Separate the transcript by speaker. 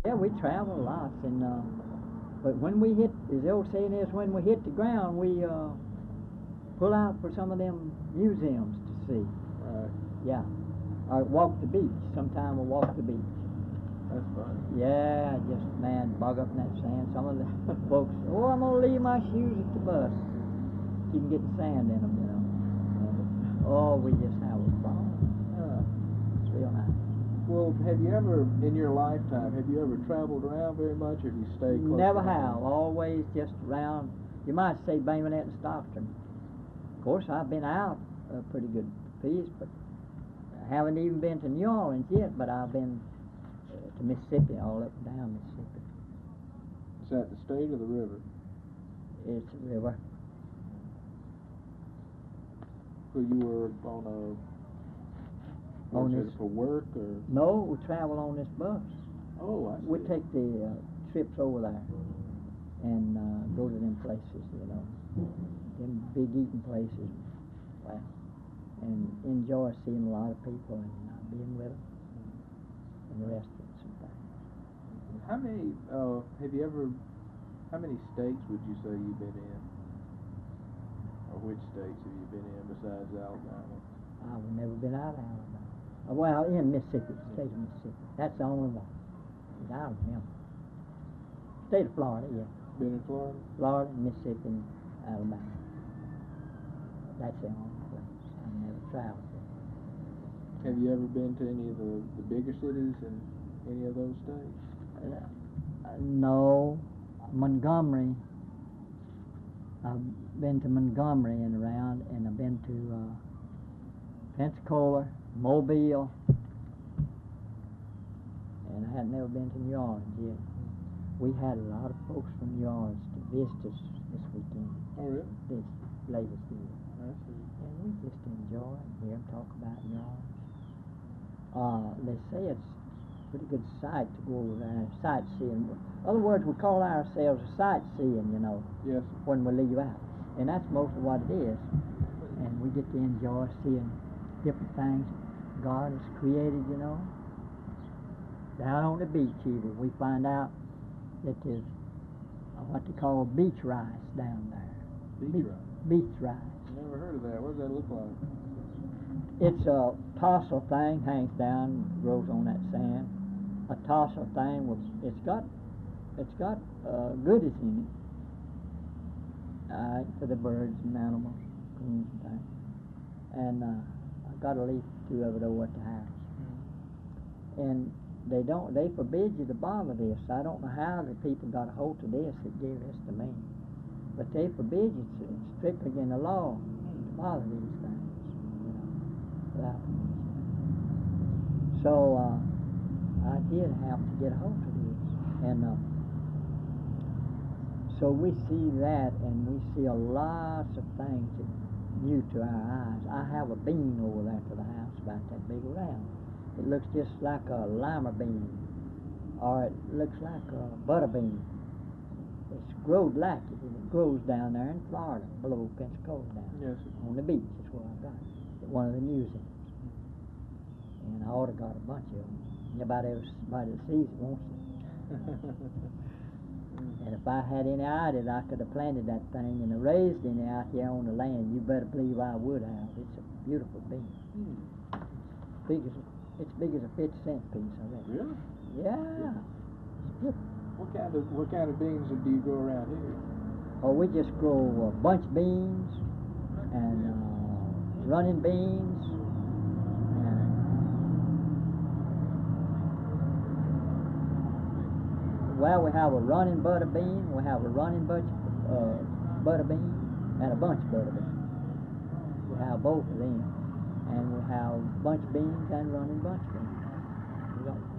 Speaker 1: Yeah, we travel lots, and but when we hit, as the old saying is, when we hit the ground, we pull out for some of them museums to see.
Speaker 2: Right.
Speaker 1: Yeah, or walk the beach. Sometime we'll walk the beach.
Speaker 2: That's fun.
Speaker 1: Yeah, just man, bog up in that sand. Some of the folks, oh, I'm gonna leave my shoes at the bus. You can get the sand in them, you know. And, oh, we just have a ball. It's real nice.
Speaker 2: Well, have you ever, in your lifetime, have you ever traveled around very much, or have you stayed close?
Speaker 1: Never
Speaker 2: to
Speaker 1: have.
Speaker 2: home?
Speaker 1: Always just around. You might say Bayonette and Stockton. Of course, I've been out a pretty good piece, but I haven't even been to New Orleans yet. But I've been to Mississippi, all up and down Mississippi.
Speaker 2: Is that the state or the river?
Speaker 1: It's a river.
Speaker 2: So you were on a,
Speaker 1: On
Speaker 2: was
Speaker 1: this-
Speaker 2: it for work or?
Speaker 1: No, we travel on this bus.
Speaker 2: Oh, I see.
Speaker 1: We take the trips over there and go to them places, you know, them big eating places, well, and enjoy seeing a lot of people and being with them in the restaurants and things.
Speaker 2: How many, how many states would you say you've been in? Or which states have you been in besides Alabama?
Speaker 1: I've never been out of Alabama. Well, in Mississippi, the state of Mississippi. That's the only one that I remember. State of Florida, yeah.
Speaker 2: Been in Florida?
Speaker 1: Florida, Mississippi, and Alabama. That's the only place. I've never traveled there.
Speaker 2: Have you ever been to any of the bigger cities in any of those states?
Speaker 1: No, Montgomery. I've been to Montgomery and around, and I've been to Pensacola, Mobile, and I had never been to New Orleans yet. We had a lot of folks from New Orleans to visit us this weekend,
Speaker 2: Oh, really?
Speaker 1: this latest year,
Speaker 2: I see.
Speaker 1: and we just enjoy it, hear them talk about New Orleans. They say it's a pretty good sight to go over there and sightseeing. In other words, we call ourselves a sightseeing, you know,
Speaker 2: Yes.
Speaker 1: when we leave out. And that's most of what it is. And we get to enjoy seeing different things God has created, you know. Down on the beach even, we find out that there's what they call beach rice down there.
Speaker 2: Beach rice?
Speaker 1: Beach rice.
Speaker 2: Never heard of that. What does that look like?
Speaker 1: It's a tassel thing, hangs down, grows on that sand. A tassel thing with, it's got goodies in it. For the birds and animals, coons and things. And I got a leaf or two of it over at the house. And they forbid you to bother this. I don't know how the people got a hold of this that gave this to me. But they forbid you, it's strictly in the law to bother these things, you know, without permission. So I did have to get a hold of this. And so we see that, and we see a lot of things that new to our eyes. I have a bean over there to the house about that big around. It looks just like a lima bean, or it looks like a butter bean. It's growed like it, and it grows down there in Florida, below Pensacola down
Speaker 2: Yes.
Speaker 1: on the beach. That's where I got it, at one of the museums. And I ought to got a bunch of them. About everybody that sees it wants it. And if I had any idea that I could have planted that thing and raised any out here on the land, you better believe I would have. It's a beautiful bean. It's big as a 50-cent piece, I reckon.
Speaker 2: Really?
Speaker 1: Yeah. It's beautiful.
Speaker 2: What kind of beans do you grow around here?
Speaker 1: Oh, we just grow bunch beans and running beans. Well, we have a running butter bean, we have a running butter bean, and a bunch butter bean. We have both of them. And we have bunch beans and running bunch beans. We got